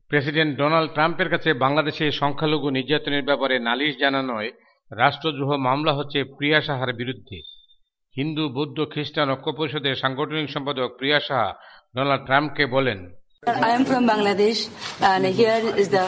President Donald ট্রাম্পের কাছে বাংলাদেশে সংখ্যালঘু নির্যাতনের ব্যাপারে নালিশ জানানোয় রাষ্ট্রদ্রোহ মামলা হচ্ছে প্রিয়া সাহার বিরুদ্ধে। হিন্দু বৌদ্ধ খ্রিস্টান ঐক্য পরিষদের সাংগঠনিক সম্পাদক প্রিয়া সাহা ডোনাল্ড ট্রাম্পকে বলেন, I am from Bangladesh, and here is the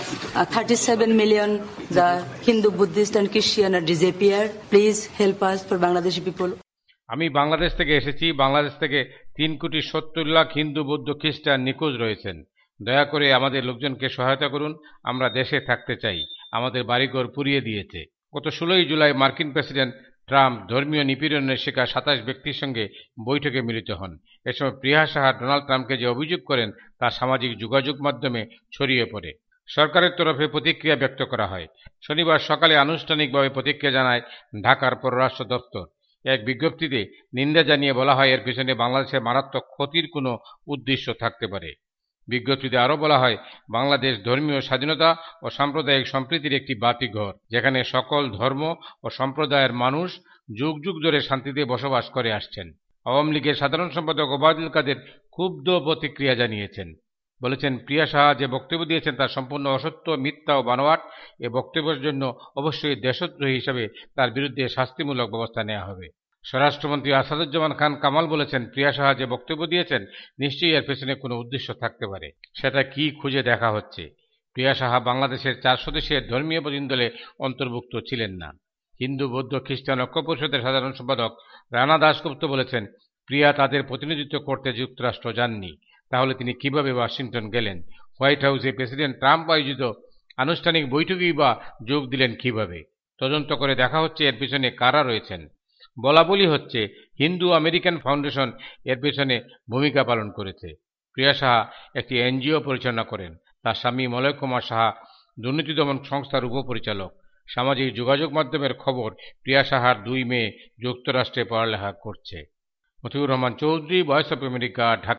37 million the Hindu, Buddhist and Christian are disappeared. Please help us for Bangladeshi people. আমি বাংলাদেশ থেকে এসেছি। বাংলাদেশ থেকে 3,70,00,000 হিন্দু বৌদ্ধ খ্রিস্টান নিখোঁজ রয়েছেন। দয়া করে আমাদের লোকজনকে সহায়তা করুন। আমরা দেশে থাকতে চাই। আমাদের বাড়িঘর পুড়িয়ে দিয়েছে। গত 16 জুলাই মার্কিন প্রেসিডেন্ট ট্রাম্প ধর্মীয় নিপীড়নের শিকার 27 ব্যক্তির সঙ্গে বৈঠকে মিলিত হন। এ সময় প্রিয়া সাহা ডোনাল্ড ট্রাম্পকে যে অভিযোগ করেন তা সামাজিক যোগাযোগ মাধ্যমে ছড়িয়ে পড়ে। সরকারের তরফে প্রতিক্রিয়া ব্যক্ত করা হয়। শনিবার সকালে আনুষ্ঠানিকভাবে প্রতিক্রিয়া জানায় ঢাকার পররাষ্ট্র দপ্তর। এক বিজ্ঞপ্তিতে নিন্দা জানিয়ে বলা হয়, এর পেছনে বাংলাদেশের মারাত্মক ক্ষতির কোনো উদ্দেশ্য থাকতে পারে। বিজ্ঞপ্তিতে আরও বলা হয়, বাংলাদেশ ধর্মীয় স্বাধীনতা ও সাম্প্রদায়িক সম্প্রীতির একটি বাতিঘর, যেখানে সকল ধর্ম ও সম্প্রদায়ের মানুষ যুগ যুগ ধরে শান্তিতে বসবাস করে আসছেন। আওয়ামী লীগের সাধারণ সম্পাদক ওবায়দুল কাদের ক্ষুব্ধ প্রতিক্রিয়া জানিয়েছেন। বলেছেন, প্রিয়া সাহা যে বক্তব্য দিয়েছেন তা সম্পূর্ণ অসত্য, মিথ্যা ও বানোয়াট। এ বক্তব্যের জন্য অবশ্যই দেশদ্রোহী হিসেবে তার বিরুদ্ধে শাস্তিমূলক ব্যবস্থা নেওয়া হবে। স্বরাষ্ট্রমন্ত্রী আসাদুজ্জামান খান কামাল বলেছেন, প্রিয়া সাহা যে বক্তব্য দিয়েছেন নিশ্চয়ই এর পেছনে কোনো উদ্দেশ্য থাকতে পারে। সেটা কি খুঁজে দেখা হচ্ছে। প্রিয়া সাহা বাংলাদেশের 4 সদস্যের ধর্মীয় প্রতিনিধিদলে অন্তর্ভুক্ত ছিলেন না। হিন্দু বৌদ্ধ খ্রিস্টান ঐক্য পরিষদের সাধারণ সম্পাদক রানা দাশগুপ্ত বলেছেন, প্রিয়া তাদের প্রতিনিধিত্ব করতে যুক্তরাষ্ট্র যাননি। তাহলে তিনি কিভাবে ওয়াশিংটন গেলেন? হোয়াইট হাউসে প্রেসিডেন্ট ট্রাম্প আয়োজিত আনুষ্ঠানিক বৈঠকেই বা যোগ দিলেন কিভাবে? তদন্ত করে দেখা হচ্ছে এর পিছনে কারা রয়েছেন। বলাবলি হচ্ছে হিন্দু আমেরিকান ফাউন্ডেশন এর পেছনে ভূমিকা পালন করেছে। প্রিয়া সাহা একটি এনজিও পরিচালনা করেন। তার স্বামী মলয় কুমার সাহা দুর্নীতি দমন সংস্থার উপপরিচালক। সামাজিক যোগাযোগ মাধ্যমের খবর, প্রিয়া সাহার 2 মেয়ে যুক্তরাষ্ট্রে পড়ালেখা করছে। Motiur Rahman Chowdhury, voice of America, Dhaka.